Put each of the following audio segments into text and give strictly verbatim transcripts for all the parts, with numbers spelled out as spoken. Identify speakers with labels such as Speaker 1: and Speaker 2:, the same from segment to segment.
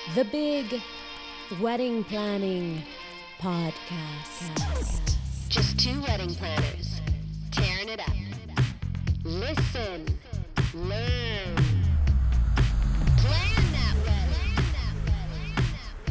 Speaker 1: The Big Wedding Planning Podcast.
Speaker 2: Just two wedding planners, tearing it up. Listen, learn, plan that wedding.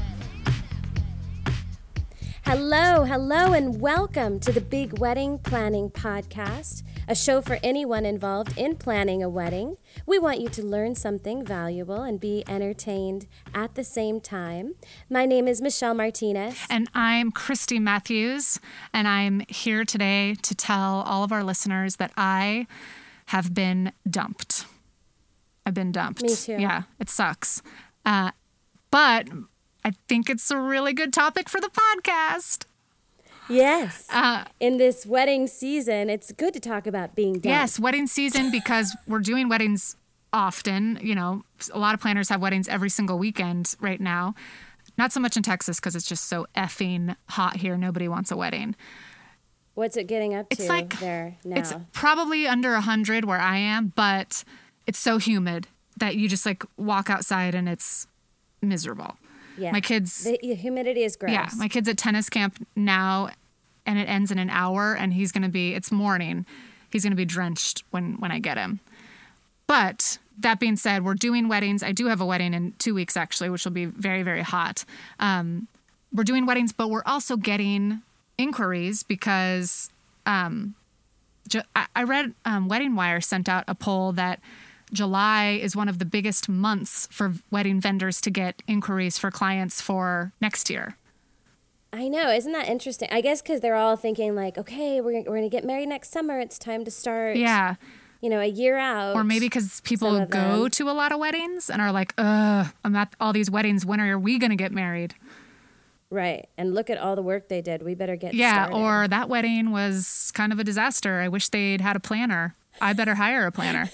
Speaker 1: Hello, hello, and welcome to the Big Wedding Planning Podcast, a show for anyone involved in planning a wedding. We want you to learn something valuable and be entertained at the same time. My name is Michelle Martinez.
Speaker 3: And I'm Christy Matthews, and I'm here today to tell all of our listeners that I have been dumped. I've been dumped.
Speaker 1: Me too.
Speaker 3: Yeah, it sucks. Uh, but I think it's a really good topic for the podcast.
Speaker 1: Yes.
Speaker 3: Uh,
Speaker 1: in this wedding season, it's good to talk about being dumped.
Speaker 3: Yes, wedding season, because we're doing weddings often. You know, a lot of planners have weddings every single weekend right now. Not so much in Texas because it's just so effing hot here. Nobody wants a wedding.
Speaker 1: What's it getting up to
Speaker 3: It's like,
Speaker 1: there now?
Speaker 3: It's probably under one hundred where I am, but it's so humid that you just like walk outside and it's miserable.
Speaker 1: Yeah.
Speaker 3: My kids...
Speaker 1: The humidity is gross.
Speaker 3: Yeah, my kid's at tennis camp now, and it ends in an hour, and he's going to be... It's morning. He's going to be drenched when, when I get him. But that being said, we're doing weddings. I do have a wedding in two weeks, actually, which will be very, very hot. Um, we're doing weddings, but we're also getting inquiries because um, ju- I, I read um, Wedding Wire sent out a poll that July is one of the biggest months for wedding vendors to get inquiries for clients for next year.
Speaker 1: I know. Isn't that interesting? I guess because they're all thinking like, okay, we're, we're going to get married next summer. It's time to start,
Speaker 3: Yeah.
Speaker 1: you know, a year out.
Speaker 3: Or maybe because people go to a lot of weddings and are like, ugh, I'm at all these weddings. When are we going to get married?
Speaker 1: Right. And look at all the work they did. We better get
Speaker 3: Yeah.
Speaker 1: started.
Speaker 3: Or that wedding was kind of a disaster. I wish they'd had a planner. I better hire a planner.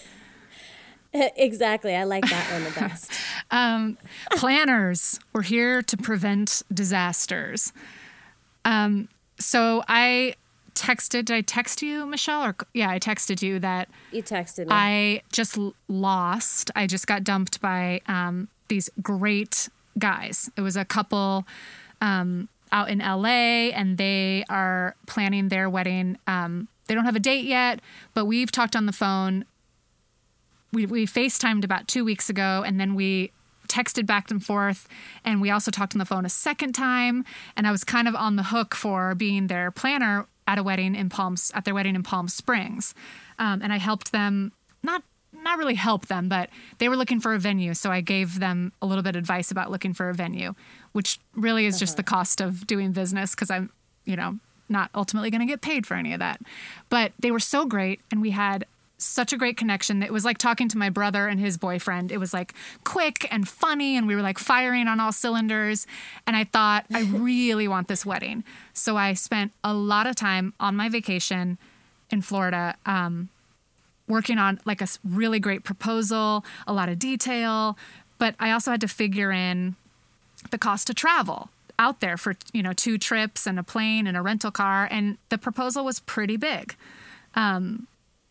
Speaker 1: Exactly. I like that one the best.
Speaker 3: Um, planners, we're here to prevent disasters. Um, so I texted, did I text you, Michelle? Or yeah, I texted you that
Speaker 1: You texted me.
Speaker 3: I just l- lost. I just got dumped by um, these great guys. It was a couple um, out in L A, and they are planning their wedding. Um, they don't have a date yet, but we've talked on the phone. We we FaceTimed about two weeks ago, and then we texted back and forth, and we also talked on the phone a second time. And I was kind of on the hook for being their planner at a wedding in Palms at their wedding in Palm Springs, um, and I helped them not not really help them, but they were looking for a venue, so I gave them a little bit of advice about looking for a venue, which really is just the cost of doing business because I'm you know not ultimately going to get paid for any of that. But they were so great, and we had such a great connection. It was like talking to my brother and his boyfriend. It was like quick and funny, and we were like firing on all cylinders. And I thought, I really want this wedding. So I spent a lot of time on my vacation in Florida um, working on like a s- really great proposal, a lot of detail. But I also had to figure in the cost to travel out there for, you know, two trips and a plane and a rental car. And the proposal was pretty big. Um,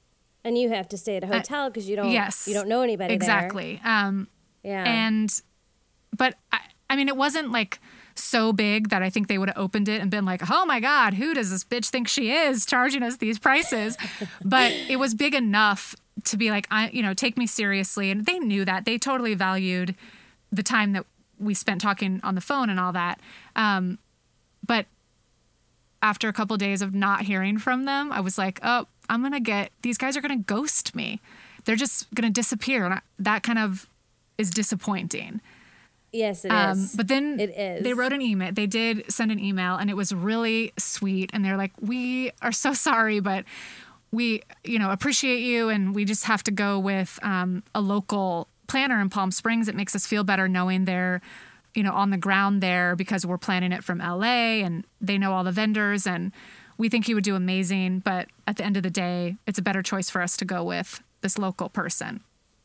Speaker 1: and you have to stay at a hotel because you don't
Speaker 3: yes,
Speaker 1: you don't know anybody
Speaker 3: exactly.
Speaker 1: there.
Speaker 3: Um,
Speaker 1: yeah.
Speaker 3: And, but I, I mean, it wasn't like so big that I think they would have opened it and been like, oh my God, who does this bitch think she is charging us these prices? But it was big enough to be like, I, you know, take me seriously. And they knew that. They totally valued the time that we spent talking on the phone and all that. Um, but after a couple of days of not hearing from them, I was like, oh, I'm going to get, these guys are going to ghost me. They're just going to disappear. And I, that kind of is disappointing.
Speaker 1: Yes, it
Speaker 3: um,
Speaker 1: is.
Speaker 3: But then
Speaker 1: it is.
Speaker 3: they wrote an email. They did send an email, and it was really sweet. And they're like, we are so sorry, but we, you know, appreciate you. And we just have to go with um, a local planner in Palm Springs. It makes us feel better knowing they're, you know, on the ground there because we're planning it from L A and they know all the vendors, and we think you would do amazing. But at the end of the day, it's a better choice for us to go with this local person.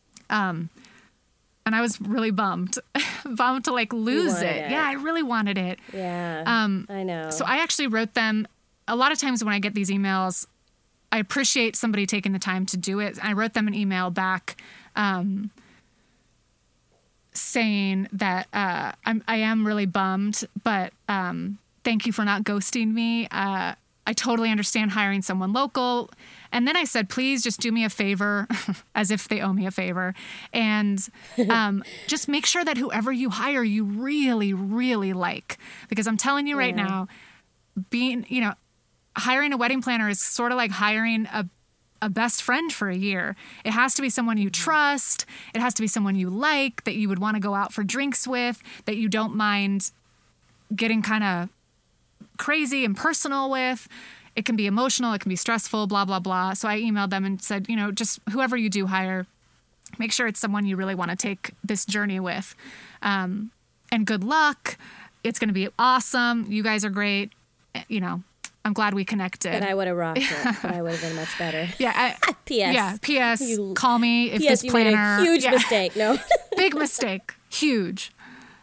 Speaker 3: Um, and I was really bummed, bummed to like lose it.
Speaker 1: it.
Speaker 3: Yeah, I really wanted it.
Speaker 1: Yeah,
Speaker 3: Um,
Speaker 1: I know.
Speaker 3: So I actually wrote them. A lot of times when I get these emails, I appreciate somebody taking the time to do it. I wrote them an email back, um, saying that uh, I'm, I am really bummed, but um, thank you for not ghosting me. Uh, I totally understand hiring someone local. And then I said, please just do me a favor, as if they owe me a favor. And um, just make sure that whoever you hire, you really, really like. Because I'm telling you right
Speaker 1: Yeah.
Speaker 3: now, being, you know, hiring a wedding planner is sort of like hiring a a best friend for a year. It has to be someone you trust. It has to be someone you like, that you would want to go out for drinks with, that you don't mind getting kind of crazy and personal with. It can be emotional, it can be stressful, blah, blah, blah. So I emailed them and said, you know, just whoever you do hire, make sure it's someone you really want to take this journey with. Um, and good luck. It's going to be awesome. You guys are great. You know, I'm glad we connected.
Speaker 1: But I would have rocked it. But I would have been much better.
Speaker 3: Yeah. I,
Speaker 1: P S.
Speaker 3: Yeah. P S.
Speaker 1: You-
Speaker 3: Call me if
Speaker 1: P S.
Speaker 3: this
Speaker 1: You
Speaker 3: planner.
Speaker 1: made a huge
Speaker 3: yeah,
Speaker 1: mistake. No,
Speaker 3: Big mistake. Huge.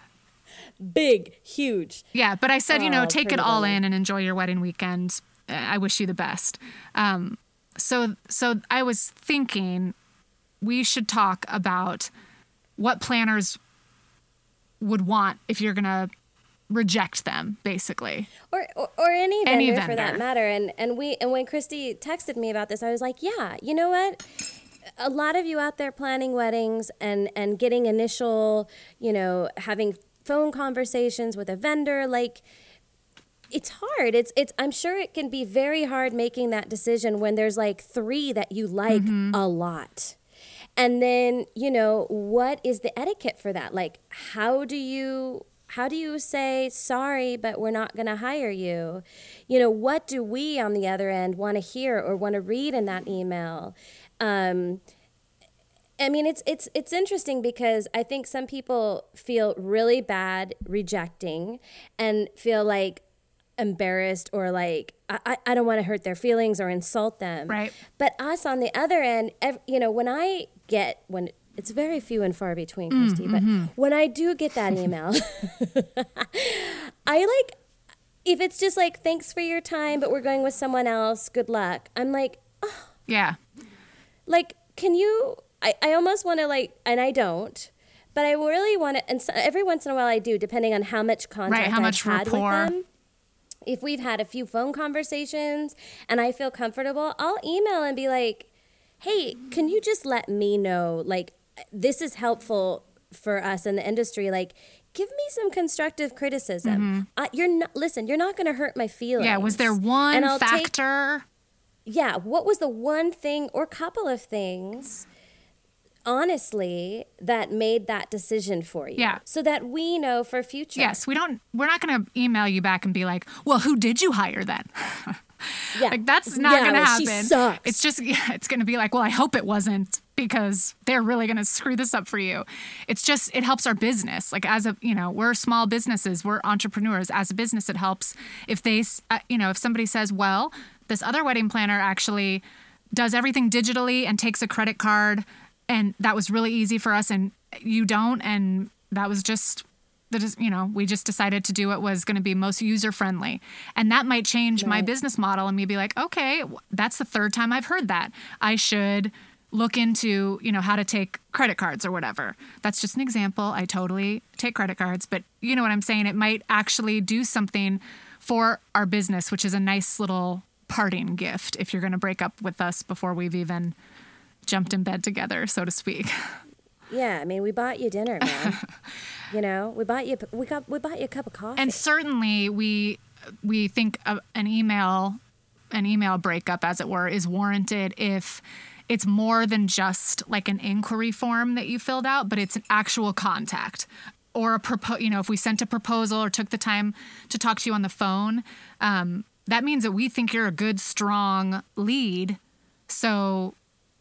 Speaker 1: big, huge.
Speaker 3: Yeah. But I said, you know,
Speaker 1: Oh,
Speaker 3: take it
Speaker 1: pretty
Speaker 3: all
Speaker 1: bummer.
Speaker 3: in and enjoy your wedding weekend. I wish you the best. Um, so, so I was thinking we should talk about what planners would want if you're going to reject them, basically.
Speaker 1: Or, or or any vendor,
Speaker 3: Any
Speaker 1: for that
Speaker 3: vendor.
Speaker 1: matter. And and we and when Christy texted me about this, I was like, yeah, you know what? A lot of you out there planning weddings and and getting initial, you know, having phone conversations with a vendor, like it's hard. It's it's I'm sure it can be very hard making that decision when there's like three that you like a lot. And then, you know, what is the etiquette for that? Like how do you How do you say, sorry, but we're not going to hire you? You know, what do we on the other end want to hear or want to read in that email? Um, I mean, it's it's it's interesting because I think some people feel really bad rejecting and feel like embarrassed or like, I, I don't want to hurt their feelings or insult them.
Speaker 3: Right.
Speaker 1: But us on the other end, ev- you know, when I get, when it's very few and far between, Christy,
Speaker 3: Mm,
Speaker 1: but
Speaker 3: mm-hmm.
Speaker 1: when I do get that email, I like, if it's just like, thanks for your time, but we're going with someone else, good luck. I'm like, oh,
Speaker 3: Yeah.
Speaker 1: like, can you, I, I almost want to like, and I don't, but I really want to, and so, every once in a while I do, depending on how much contact
Speaker 3: Right, how
Speaker 1: I've
Speaker 3: much
Speaker 1: had
Speaker 3: rapport.
Speaker 1: with them. If we've had a few phone conversations and I feel comfortable, I'll email and be like, hey, can you just let me know, like, this is helpful for us in the industry. Like, give me some constructive criticism. Uh, you're not, listen, you're not going to hurt my feelings.
Speaker 3: Mm-hmm. Yeah. Was there one
Speaker 1: And I'll take-
Speaker 3: factor?
Speaker 1: yeah, what was the one thing or couple of things, honestly, that made that decision for you?
Speaker 3: Yeah.
Speaker 1: So that we know for future.
Speaker 3: Yes. We don't, we're not going to email you back and be like, well, who did you hire then?
Speaker 1: Yeah.
Speaker 3: Like that's not
Speaker 1: Yeah,
Speaker 3: going to
Speaker 1: well, she
Speaker 3: happen.
Speaker 1: sucks.
Speaker 3: It's just, yeah, it's going to be like, well, I hope it wasn't because they're really going to screw this up for you. It's just, it helps our business. Like as a, you know, we're small businesses, we're entrepreneurs. As a business, it helps if they, s- uh, you know, if somebody says, well, this other wedding planner actually does everything digitally and takes a credit card and that was really easy for us and you don't. And that was just, that is, you know, we just decided to do what was going to be most user friendly. And that might change my
Speaker 1: Right.
Speaker 3: business model and me be like, okay, w- that's the third time I've heard that. I should look into, you know, how to take credit cards or whatever. That's just an example. I totally take credit cards, but you know what I'm saying? It might actually do something for our business, which is a nice little parting gift if you're going to break up with us before we've even jumped in bed together, so to speak.
Speaker 1: Yeah, I mean, we bought you dinner, man. You know, we bought you we got we bought you a cup of coffee.
Speaker 3: And certainly we we think a, an email an email breakup, as it were, is warranted if it's more than just like an inquiry form that you filled out, but it's an actual contact or a propo- you know, if we sent a proposal or took the time to talk to you on the phone, um, that means that we think you're a good, strong lead. So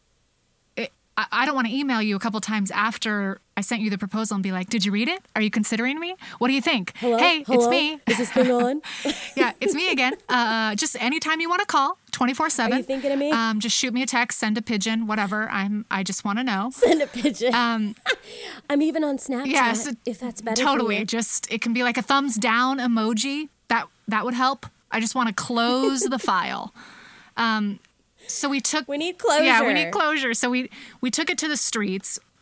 Speaker 3: it, I, I don't want to email you a couple times after I sent you the proposal and be like, did you read it? Are you considering me? What do you think?
Speaker 1: Hello?
Speaker 3: Hey,
Speaker 1: Hello?
Speaker 3: it's me.
Speaker 1: Is this thing on?
Speaker 3: Yeah, it's me again. Uh, just anytime you want to call, twenty-four seven.
Speaker 1: Are you thinking of me?
Speaker 3: Um, just shoot me a text, send a pigeon, whatever. I'm. I just want to know.
Speaker 1: Send a picture.
Speaker 3: Um,
Speaker 1: I'm even on Snapchat.
Speaker 3: yeah, so
Speaker 1: if that's better.
Speaker 3: totally.
Speaker 1: For you.
Speaker 3: Just it can be like a thumbs down emoji. That that would help. I just want to close the file. Um, so we took.
Speaker 1: We need closure.
Speaker 3: Yeah, we need closure. So we we took it to the streets,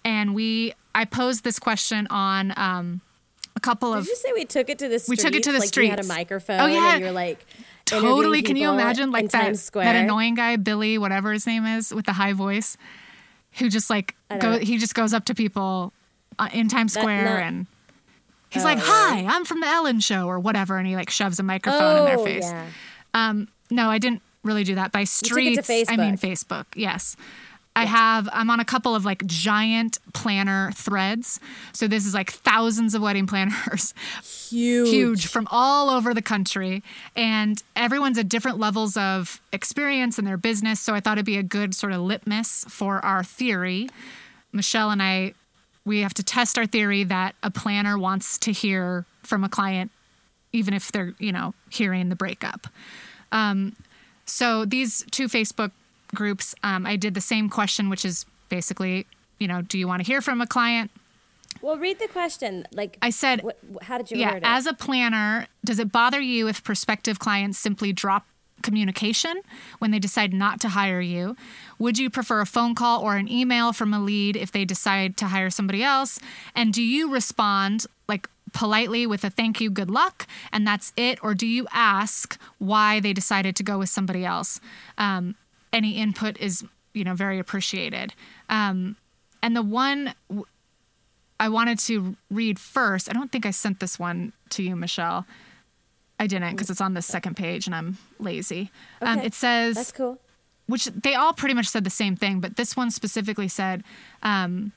Speaker 3: and we I posed this question on um, a couple of.
Speaker 1: Did you say we took it to the streets?
Speaker 3: We took it to the
Speaker 1: like
Speaker 3: streets.
Speaker 1: You had a microphone.
Speaker 3: Oh, yeah.
Speaker 1: And you're like.
Speaker 3: Totally. Can you
Speaker 1: people
Speaker 3: imagine like
Speaker 1: in
Speaker 3: that,
Speaker 1: Times Square?
Speaker 3: that annoying guy, Billy, whatever his name is, with the high voice, who just like go,
Speaker 1: know.
Speaker 3: he just goes up to people uh, in Times
Speaker 1: That-
Speaker 3: Square
Speaker 1: not-
Speaker 3: and he's
Speaker 1: Oh,
Speaker 3: like,
Speaker 1: really?
Speaker 3: "Hi, I'm from the Ellen Show" or whatever, and he like shoves a microphone in their
Speaker 1: Oh,
Speaker 3: face.
Speaker 1: yeah.
Speaker 3: Um, no, I didn't really do that. By
Speaker 1: took it to
Speaker 3: streets, I mean
Speaker 1: Facebook.
Speaker 3: Facebook. Yes. I have, I'm on a couple of like giant planner threads. So this is like thousands of wedding planners.
Speaker 1: Huge.
Speaker 3: Huge from all over the country. And everyone's at different levels of experience in their business. So I thought it'd be a good sort of litmus for our theory. Michelle and I, we have to test our theory that a planner wants to hear from a client, even if they're, you know, hearing the breakup. Um, so these two Facebook groups, um, I did the same question, which is basically, you know, do you want to hear from a client?
Speaker 1: Well, read the question. Like
Speaker 3: I said,
Speaker 1: what, how did you
Speaker 3: yeah,
Speaker 1: word it?
Speaker 3: as a planner, does it bother you if prospective clients simply drop communication when they decide not to hire you? Would you prefer a phone call or an email from a lead if they decide to hire somebody else? And do you respond like politely with a thank you, good luck, and that's it? Or do you ask why they decided to go with somebody else? Um, any input is, you know, very appreciated. Um, and the one w- I wanted to read first, I don't think I sent this one to you, Michelle. I didn't because it's on the second page and I'm lazy. Um,
Speaker 1: Okay.
Speaker 3: it says,
Speaker 1: That's cool.
Speaker 3: which they all pretty much said the same thing, but this one specifically said um,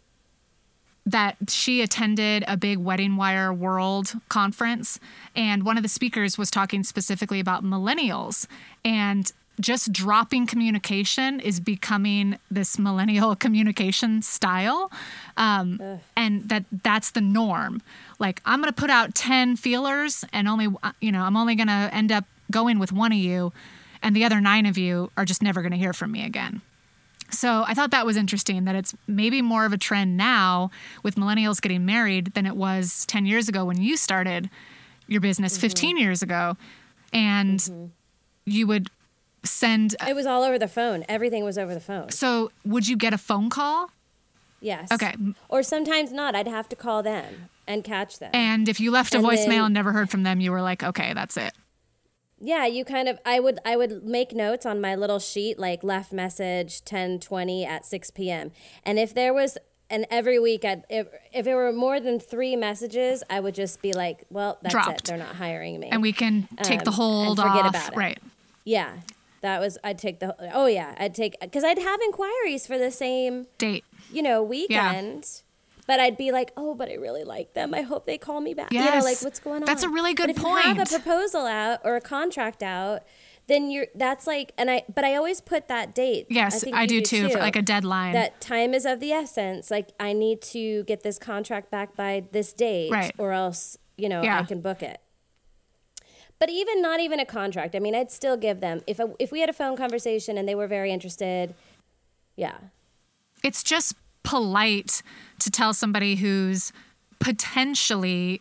Speaker 3: that she attended a big Wedding Wire World conference, and one of the speakers was talking specifically about millennials, and just dropping communication is becoming this millennial communication style, um, and that that's the norm. Like, I'm going to put out ten feelers, and only, you know, I'm only going to end up going with one of you, and the other nine of you are just never going to hear from me again. So I thought that was interesting that it's maybe more of a trend now with millennials getting married than it was ten years ago when you started your business mm-hmm. fifteen years ago. And mm-hmm. you would send...
Speaker 1: It was all over the phone. Everything was over the phone.
Speaker 3: So would you get a phone call?
Speaker 1: Yes.
Speaker 3: Okay.
Speaker 1: Or sometimes not. I'd have to call them and catch them.
Speaker 3: And if you left a
Speaker 1: And
Speaker 3: voicemail
Speaker 1: then-
Speaker 3: and never heard from them, you were like, okay, that's it.
Speaker 1: Yeah, you kind of, I would I would make notes on my little sheet, like left message ten twenty at six p.m. And if there was, and every week, I'd, if, if there were more than three messages, I would just be like, well, that's
Speaker 3: Dropped.
Speaker 1: it. They're not hiring me.
Speaker 3: And we can take the
Speaker 1: Um,
Speaker 3: hold
Speaker 1: and forget
Speaker 3: off.
Speaker 1: about it.
Speaker 3: Right.
Speaker 1: Yeah, that was, I'd take the, oh yeah, I'd take, because I'd have inquiries for the same,
Speaker 3: Date.
Speaker 1: you know, weekend. But I'd be like, oh, but I really like them. I hope they call me back. You know,
Speaker 3: Yes.
Speaker 1: like, what's going on?
Speaker 3: That's a really good
Speaker 1: but if you have
Speaker 3: point.
Speaker 1: a proposal out or a contract out, then you're, that's like, and I, but I always put that date.
Speaker 3: Yes,
Speaker 1: think
Speaker 3: I
Speaker 1: you
Speaker 3: do too, for like a deadline.
Speaker 1: That time is of the essence. Like, I need to get this contract back by this date.
Speaker 3: Right.
Speaker 1: Or else, you know,
Speaker 3: Yeah.
Speaker 1: I can book it. But even not even a contract. I mean, I'd still give them, if, a, if we had a phone conversation and they were very interested, yeah.
Speaker 3: It's just polite to tell somebody who's potentially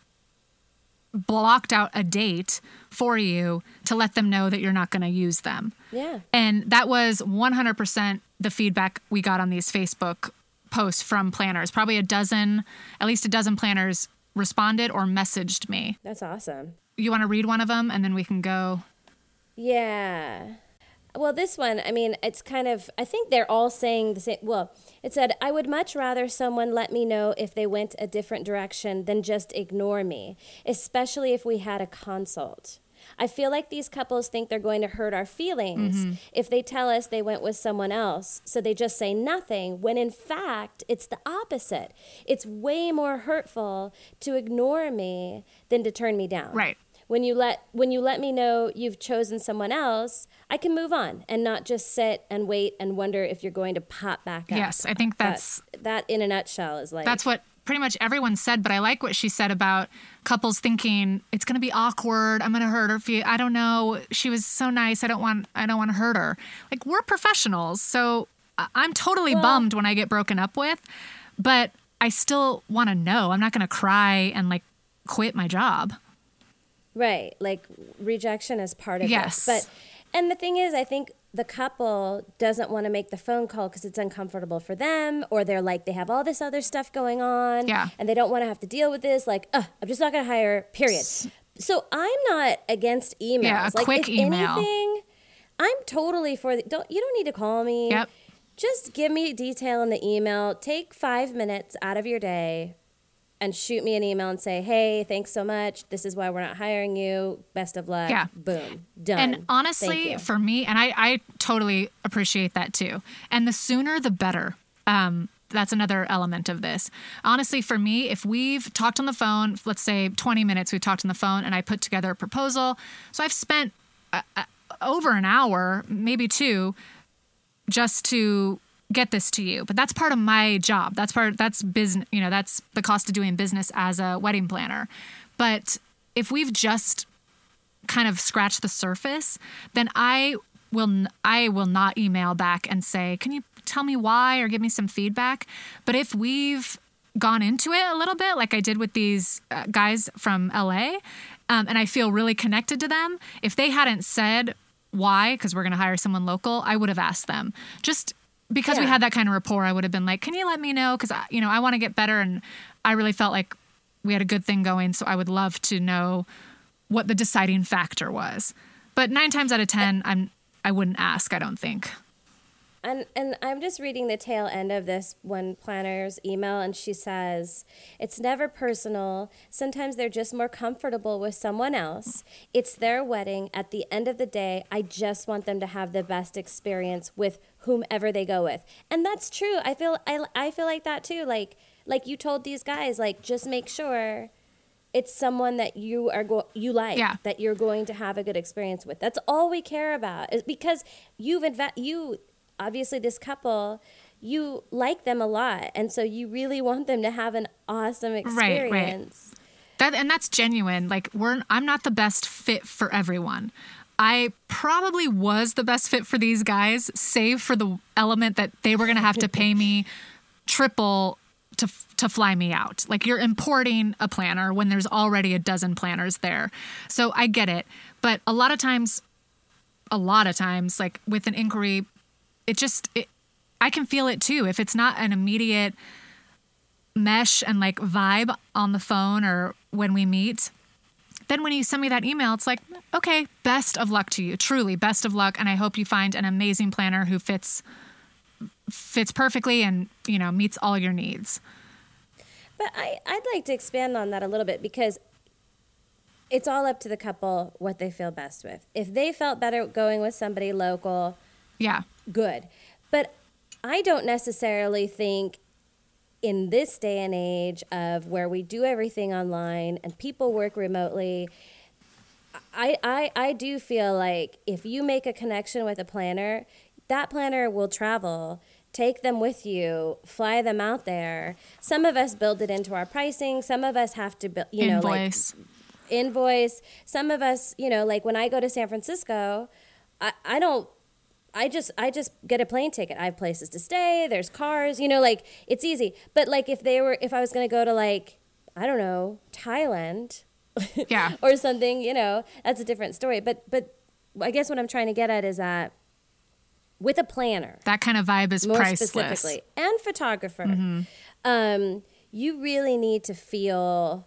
Speaker 3: blocked out a date for you to let them know that you're not going to use them.
Speaker 1: Yeah.
Speaker 3: And that was one hundred percent the feedback we got on these Facebook posts from planners. Probably a dozen, at least a dozen planners responded or messaged me.
Speaker 1: That's awesome.
Speaker 3: You want to read one of them and then we can go?
Speaker 1: Yeah. Well, this one, I mean, it's kind of, I think they're all saying the same. Well, it said, I would much rather someone let me know if they went a different direction than just ignore me, especially if we had a consult. I feel like these couples think they're going to hurt our feelings mm-hmm. if they tell us they went with someone else, so they just say nothing, when in fact, it's the opposite. It's way more hurtful to ignore me than to turn me down.
Speaker 3: Right.
Speaker 1: When you let when you let me know you've chosen someone else, I can move on and not just sit and wait and wonder if you're going to pop back up.
Speaker 3: Yes, I think that's...
Speaker 1: That, that in a nutshell is like...
Speaker 3: That's what pretty much everyone said, but I like what she said about couples thinking it's going to be awkward. I'm going to hurt her. Feel, I don't know. She was so nice. I don't want I don't want to hurt her. Like, we're professionals, so I'm totally
Speaker 1: well,
Speaker 3: bummed when I get broken up with, but I still want to know. I'm not going to cry and like quit my job.
Speaker 1: Right. Like, rejection is part of
Speaker 3: yes.
Speaker 1: this. But, and the thing is, I think the couple doesn't want to make the phone call because it's uncomfortable for them, or they're like, they have all this other stuff going on,
Speaker 3: Yeah.
Speaker 1: and they don't want to have to deal with this, like, uh, I'm just not going to hire, period. So I'm not against emails.
Speaker 3: Yeah, a
Speaker 1: like,
Speaker 3: quick
Speaker 1: if
Speaker 3: email.
Speaker 1: anything, I'm totally for the, don't you don't need to call me.
Speaker 3: Yep.
Speaker 1: Just give me detail in the email. Take five minutes out of your day and shoot me an email and say, hey, thanks so much. This is why we're not hiring you. Best of luck.
Speaker 3: Yeah.
Speaker 1: Boom. Done.
Speaker 3: And
Speaker 1: Thank
Speaker 3: honestly,
Speaker 1: you.
Speaker 3: for me, and I, I totally appreciate that too. And the sooner, the better. Um, that's another element of this. Honestly, for me, if we've talked on the phone, let's say twenty minutes, we've talked on the phone and I put together a proposal. So I've spent uh, uh, over an hour, maybe two, just to get this to you. But that's part of my job. That's part, that's business, you know, that's the cost of doing business as a wedding planner. But if we've just kind of scratched the surface, then I will, I will not email back and say, can you tell me why or give me some feedback? But if we've gone into it a little bit, like I did with these uh, guys from L A, um, and I feel really connected to them, if they hadn't said why, because we're going to hire someone local, I would have asked them. Just because we
Speaker 1: Yeah.
Speaker 3: had that kind of rapport, I would have been like, can you let me know? Because, you know, I want to get better. And I really felt like we had a good thing going. So I would love to know what the deciding factor was. But nine times out of ten, I'm, I wouldn't ask, I don't think.
Speaker 1: And and I'm just reading the tail end of this one planner's email, and she says, it's never personal. Sometimes they're just more comfortable with someone else. It's their wedding. At the end of the day, I just want them to have the best experience with whomever they go with. And that's true. I feel I, I feel like that too. Like like you told these guys, like, just make sure it's someone that you are go- you like,
Speaker 3: Yeah.
Speaker 1: that you're going to have a good experience with. That's all we care about. Is because you've inve- you obviously this couple, you like them a lot, and so you really want them to have an awesome
Speaker 3: right.
Speaker 1: experience.
Speaker 3: That, and that's genuine. Like, we're, I'm not the best fit for everyone. I probably was the best fit for these guys, save for the element that they were going to have to pay me triple to to fly me out. Like, you're importing a planner when there's already a dozen planners there. So I get it. But a lot of times, a lot of times, like with an inquiry, it just, it, I can feel it too. If it's not an immediate mesh and like vibe on the phone or when we meet, then when you send me that email, it's like, okay, best of luck to you. Truly, best of luck. And I hope you find an amazing planner who fits fits perfectly and, you know, meets all your needs.
Speaker 1: But I, I'd like to expand on that a little bit, because it's all up to the couple what they feel best with. If they felt better going with somebody local,
Speaker 3: Yeah.
Speaker 1: good. But I don't necessarily think in this day and age of where we do everything online and people work remotely, I, I, I do feel like if you make a connection with a planner, that planner will travel, take them with you, fly them out there. Some of us build it into our pricing. Some of us have to, build, you know, like
Speaker 3: Invoice.
Speaker 1: invoice. Some of us, you know, like when I go to San Francisco, I, I don't, I just, I just get a plane ticket. I have places to stay. There's cars, you know, like it's easy. But like if they were, if I was going to go to like, I don't know, Thailand
Speaker 3: Yeah.
Speaker 1: or something, you know, that's a different story. But, but I guess what I'm trying to get at is that with a planner,
Speaker 3: That kind of vibe is
Speaker 1: more
Speaker 3: priceless.
Speaker 1: specifically, and photographer,
Speaker 3: Mm-hmm.
Speaker 1: um, you really need to feel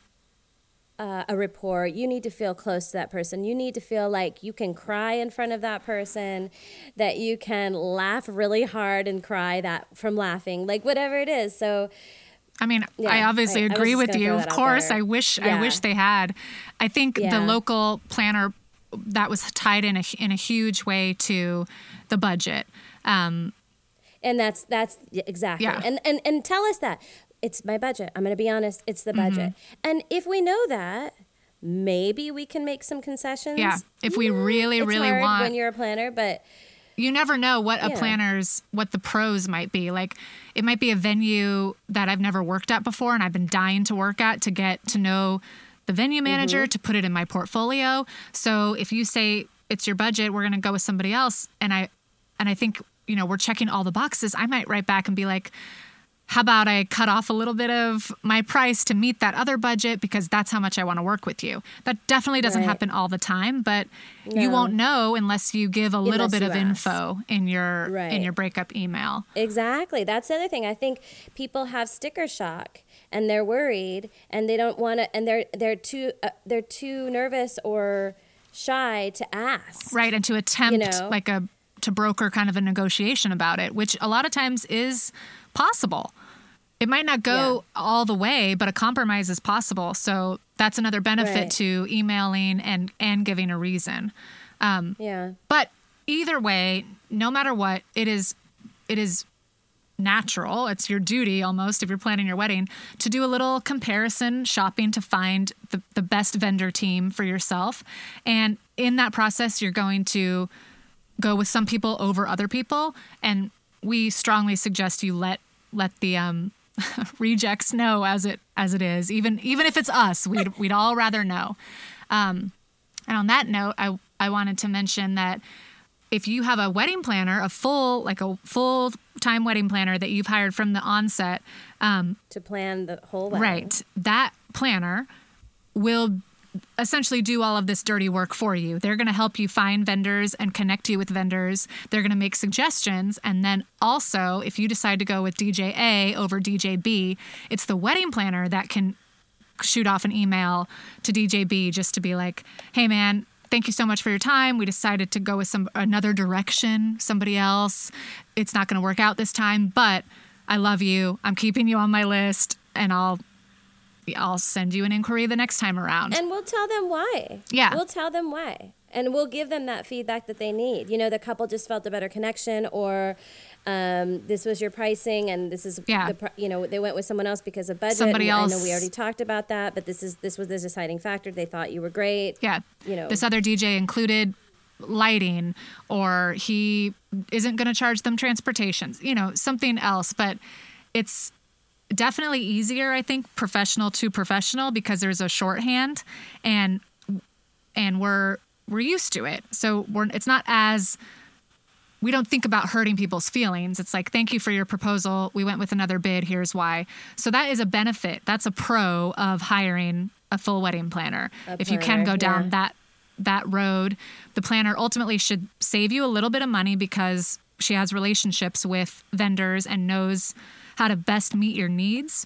Speaker 1: uh, a rapport. You need to feel close to that person. You need to feel like you can cry in front of that person, that you can laugh really hard and cry that from laughing, like whatever it is. So
Speaker 3: I mean,
Speaker 1: Yeah,
Speaker 3: I obviously
Speaker 1: I- I was
Speaker 3: agree
Speaker 1: just
Speaker 3: with
Speaker 1: gonna
Speaker 3: you.
Speaker 1: throw
Speaker 3: Of
Speaker 1: that out
Speaker 3: course,
Speaker 1: there.
Speaker 3: I wish I
Speaker 1: Yeah.
Speaker 3: wish they had. I think the
Speaker 1: Yeah.
Speaker 3: local planner that was tied in a in a huge way to the budget. Um,
Speaker 1: And that's that's yeah, exactly.
Speaker 3: Yeah.
Speaker 1: And and and tell us that. It's my budget. I'm going to be honest, it's the budget.
Speaker 3: Mm-hmm.
Speaker 1: And if we know that, maybe we can make some concessions.
Speaker 3: Yeah, if we really,
Speaker 1: it's
Speaker 3: really
Speaker 1: hard
Speaker 3: want-
Speaker 1: when you're a planner, but
Speaker 3: you never know what a
Speaker 1: Yeah.
Speaker 3: planner's what the pros might be. Like, it might be a venue that I've never worked at before and I've been dying to work at to get to know the venue manager, to put it in my portfolio. So if you say it's your budget, we're going to go with somebody else, and I and I think, you know, we're checking all the boxes, I might write back and be like, how about I cut off a little bit of my price to meet that other budget because that's how much I want to work with you. That definitely doesn't
Speaker 1: Right.
Speaker 3: happen all the time, but you
Speaker 1: No.
Speaker 3: won't know unless you give a little
Speaker 1: Unless
Speaker 3: bit
Speaker 1: you
Speaker 3: of
Speaker 1: ask.
Speaker 3: info in your in
Speaker 1: Right.
Speaker 3: your breakup email.
Speaker 1: Exactly. That's the other thing. I think people have sticker shock and they're worried and they don't want to, and they're they're too uh, they're too nervous or shy to ask.
Speaker 3: Right, and to attempt
Speaker 1: know?
Speaker 3: like a to broker kind of a negotiation about it, which a lot of times is possible. It might not go all the way, but a compromise is possible. So that's another benefit
Speaker 1: Right.
Speaker 3: to emailing and and giving a reason. Um,
Speaker 1: Yeah.
Speaker 3: But either way, no matter what, it is it is natural. It's your duty almost if you're planning your wedding to do a little comparison shopping to find the, the best vendor team for yourself. And in that process, you're going to go with some people over other people. And we strongly suggest you let let the um, rejects know as it as it is. Even even if it's us, we'd we'd all rather know. Um, and on that note, I I wanted to mention that if you have a wedding planner, a full like a full time wedding planner that you've hired from the onset, um,
Speaker 1: To plan the whole wedding.
Speaker 3: right, that planner will essentially do all of this dirty work for you. They're going to help you find vendors and connect you with vendors. They're going to make suggestions. And then also, if you decide to go with D J A over D J B, it's the wedding planner that can shoot off an email to D J B just to be like, hey, man, thank you so much for your time. We decided to go with some another direction, somebody else. It's not going to work out this time, but I love you. I'm keeping you on my list, and I'll I'll send you an inquiry the next time around.
Speaker 1: And we'll tell them why.
Speaker 3: Yeah.
Speaker 1: We'll tell them why. And we'll give them that feedback that they need. You know, the couple just felt a better connection, or um, this was your pricing, and this is
Speaker 3: Yeah.
Speaker 1: the, pri- you know, they went with someone else because of budget.
Speaker 3: Somebody
Speaker 1: and I
Speaker 3: else-
Speaker 1: know we already talked about that, but this is this was the deciding factor. They thought you were great.
Speaker 3: Yeah.
Speaker 1: You know.
Speaker 3: This other D J included lighting, or he isn't going to charge them transportation, you know, something else. But it's definitely easier, I think, professional to professional because there's a shorthand and and we're we're used to it. So we're it's not as we don't think about hurting people's feelings. It's like, thank you for your proposal. We went with another bid. Here's why. So that is a benefit. That's a pro of hiring a full wedding planner.
Speaker 1: A
Speaker 3: if you can
Speaker 1: planner,
Speaker 3: go down
Speaker 1: yeah.
Speaker 3: that that road, the planner ultimately should save you a little bit of money because she has relationships with vendors and knows how to best meet your needs.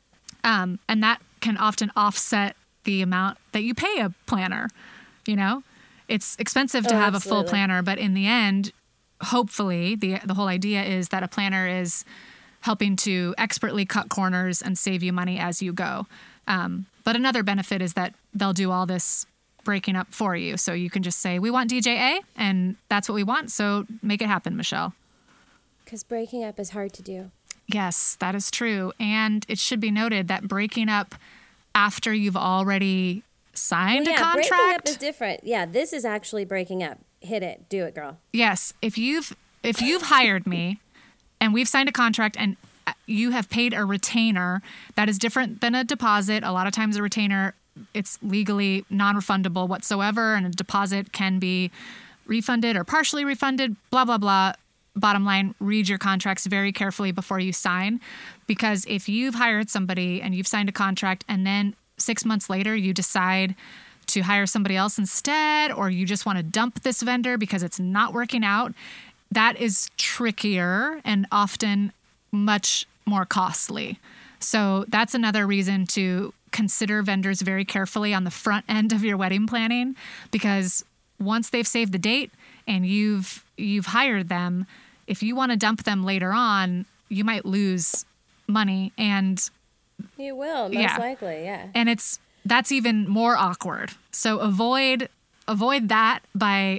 Speaker 3: Um, and that can often offset the amount that you pay a planner. You know, it's expensive to
Speaker 1: Oh,
Speaker 3: have a full
Speaker 1: absolutely.
Speaker 3: planner, but in the end, hopefully the the whole idea is that a planner is helping to expertly cut corners and save you money as you go. Um, but another benefit is that they'll do all this breaking up for you. So you can just say, we want D J A, and that's what we want. So make it happen, Michelle.
Speaker 1: Because breaking up is hard to do.
Speaker 3: Yes, that is true. And it should be noted that breaking up after you've already signed
Speaker 1: Well,
Speaker 3: a
Speaker 1: yeah,
Speaker 3: contract.
Speaker 1: breaking up is different. Yeah, this is actually breaking up. Hit it. Do it, girl.
Speaker 3: Yes, if you've if you've hired me and we've signed a contract and you have paid a retainer, that is different than a deposit. A lot of times a retainer, it's legally non-refundable whatsoever, and a deposit can be refunded or partially refunded, blah, blah, blah. Bottom line, read your contracts very carefully before you sign, because if you've hired somebody and you've signed a contract and then six months later you decide to hire somebody else instead, or you just want to dump this vendor because it's not working out, that is trickier and often much more costly. So that's another reason to consider vendors very carefully on the front end of your wedding planning, because once they've saved the date and you've you've hired them, if you want to dump them later on, you might lose money, and
Speaker 1: You will, most
Speaker 3: Yeah.
Speaker 1: likely, yeah.
Speaker 3: and it's that's even more awkward. So avoid avoid that by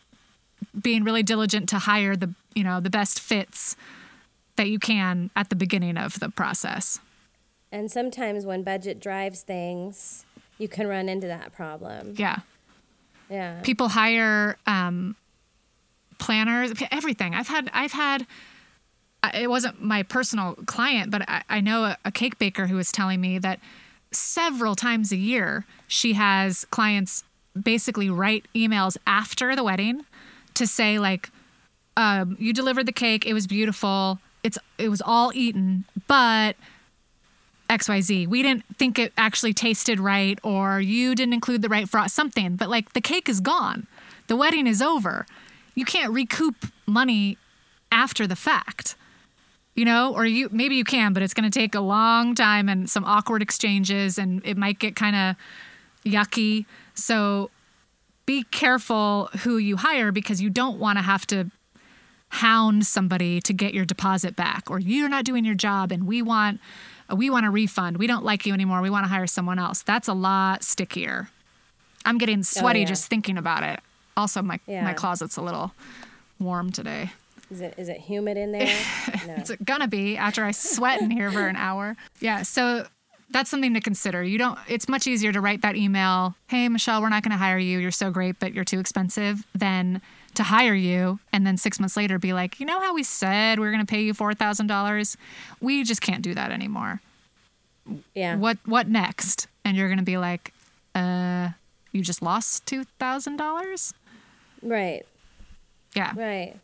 Speaker 3: being really diligent to hire the, you know, the best fits that you can at the beginning of the process.
Speaker 1: And sometimes when budget drives things, you can run into that problem.
Speaker 3: Yeah.
Speaker 1: Yeah.
Speaker 3: People hire um, planners, everything. I've had, I've had, it wasn't my personal client, but I, I know a, a cake baker who was telling me that several times a year, she has clients basically write emails after the wedding to say, like, um, you delivered the cake. It was beautiful. it's it was all eaten, but X Y Z. We didn't think it actually tasted right, or you didn't include the right frost, something. But like the cake is gone. The wedding is over. You can't recoup money after the fact, you know, or you maybe you can, but it's going to take a long time and some awkward exchanges, and it might get kind of yucky. So be careful who you hire, because you don't want to have to hound somebody to get your deposit back, or you're not doing your job and we want we want a refund. We don't like you anymore. We want to hire someone else. That's a lot stickier. I'm getting sweaty oh, yeah. just thinking about it. Also, my yeah. my closet's a little warm today.
Speaker 1: Is it is it humid in there? No.
Speaker 3: It's gonna be after I sweat in here for an hour. Yeah, so that's something to consider. You don't. It's much easier to write that email, "Hey, Michelle, we're not going to hire you. You're so great, but you're too expensive," than to hire you and then six months later be like, "You know how we said we were going to pay you four thousand dollars? We just can't do that anymore."
Speaker 1: Yeah.
Speaker 3: What What next? And you're going to be like, "Uh, you just lost two thousand dollars."
Speaker 1: Right.
Speaker 3: Yeah.
Speaker 1: Right.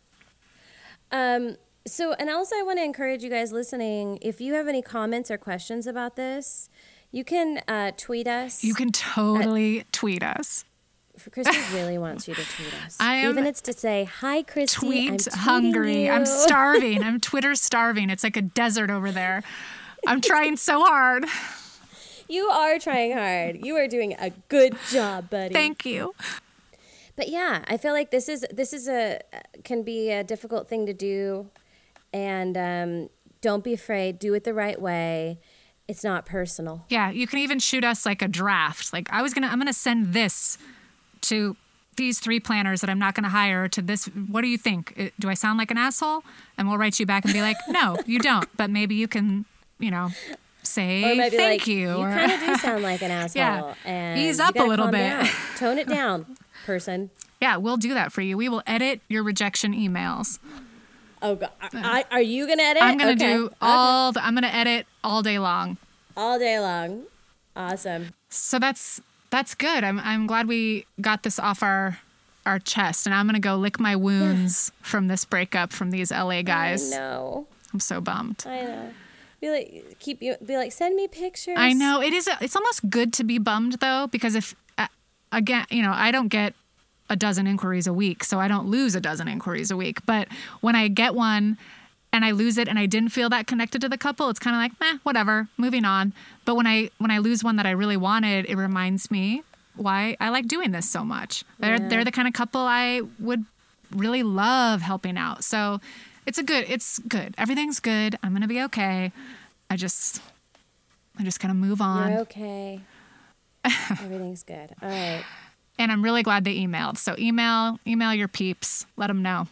Speaker 1: Um. So, and also I want to encourage you guys listening, if you have any comments or questions about this, you can uh, tweet us.
Speaker 3: You can totally at, tweet us.
Speaker 1: Christy really wants you to tweet us.
Speaker 3: I am
Speaker 1: Even it's to say, "Hi, Christy,
Speaker 3: tweet
Speaker 1: I'm
Speaker 3: hungry.
Speaker 1: you.
Speaker 3: I'm starving. I'm Twitter starving. It's like a desert over there. I'm trying so hard."
Speaker 1: You are trying hard. You are doing a good job, buddy.
Speaker 3: Thank you.
Speaker 1: But yeah, I feel like this is this is a can be a difficult thing to do. And um, don't be afraid. Do it the right way. It's not personal.
Speaker 3: Yeah, you can even shoot us like a draft. Like I was gonna, I'm gonna send this to these three planners that I'm not gonna hire. To this, what do you think? Do I sound like an asshole? And we'll write you back and be like, "No, you don't." But maybe you can, you know, say
Speaker 1: or maybe
Speaker 3: thank
Speaker 1: like,
Speaker 3: you.
Speaker 1: You
Speaker 3: or,
Speaker 1: kind of do sound like an asshole.
Speaker 3: Yeah,
Speaker 1: and
Speaker 3: ease up a little bit.
Speaker 1: Down. Tone it down, person.
Speaker 3: Yeah, we'll do that for you. We will edit your rejection emails.
Speaker 1: Oh God! I, are you gonna edit?
Speaker 3: I'm gonna
Speaker 1: okay.
Speaker 3: do all. The, I'm gonna edit all day long.
Speaker 1: All day long. Awesome.
Speaker 3: So that's that's good. I'm I'm glad we got this off our our chest, and I'm gonna go lick my wounds yeah. from this breakup from these L A guys.
Speaker 1: I know.
Speaker 3: I'm so bummed.
Speaker 1: I know. Be like, keep you. Be like, send me pictures.
Speaker 3: I know it is. It's almost good to be bummed though, because if uh, again, you know, I don't get a dozen inquiries a week, so I don't lose a dozen inquiries a week. But when I get one and I lose it and I didn't feel that connected to the couple, it's kind of like, meh, whatever, moving on. But when I when I lose one that I really wanted, it reminds me why I like doing this so much. They're
Speaker 1: yeah.
Speaker 3: they're the kind of couple I would really love helping out. So it's a good, it's good. Everything's good. I'm gonna be okay. I just I just gotta move on.
Speaker 1: You're okay. Everything's good. All right.
Speaker 3: And I'm really glad they emailed. So email, email your peeps. Let them know.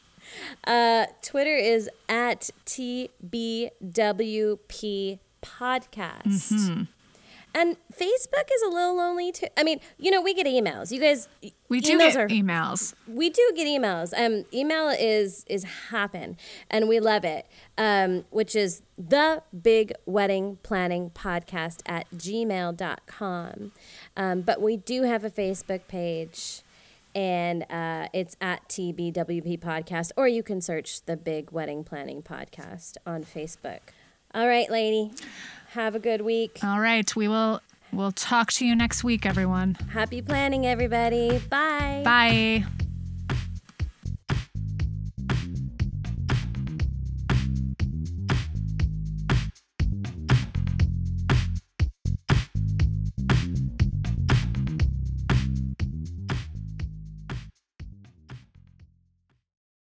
Speaker 1: Uh, Twitter is at T B W P Podcast.
Speaker 3: Mm-hmm.
Speaker 1: And Facebook is a little lonely too. I mean, you know, we get emails. You guys,
Speaker 3: we do
Speaker 1: emails
Speaker 3: get
Speaker 1: are,
Speaker 3: emails.
Speaker 1: We do get emails. Um, email is is happen, and we love it. Um, which is the Big Wedding Planning Podcast at gmail dot com. Um, but we do have a Facebook page, and uh, it's at T B W P Podcast, or you can search the Big Wedding Planning Podcast on Facebook. All right, lady. Have a good week.
Speaker 3: All right. We will we'll talk to you next week, everyone.
Speaker 1: Happy planning, everybody. Bye.
Speaker 3: Bye.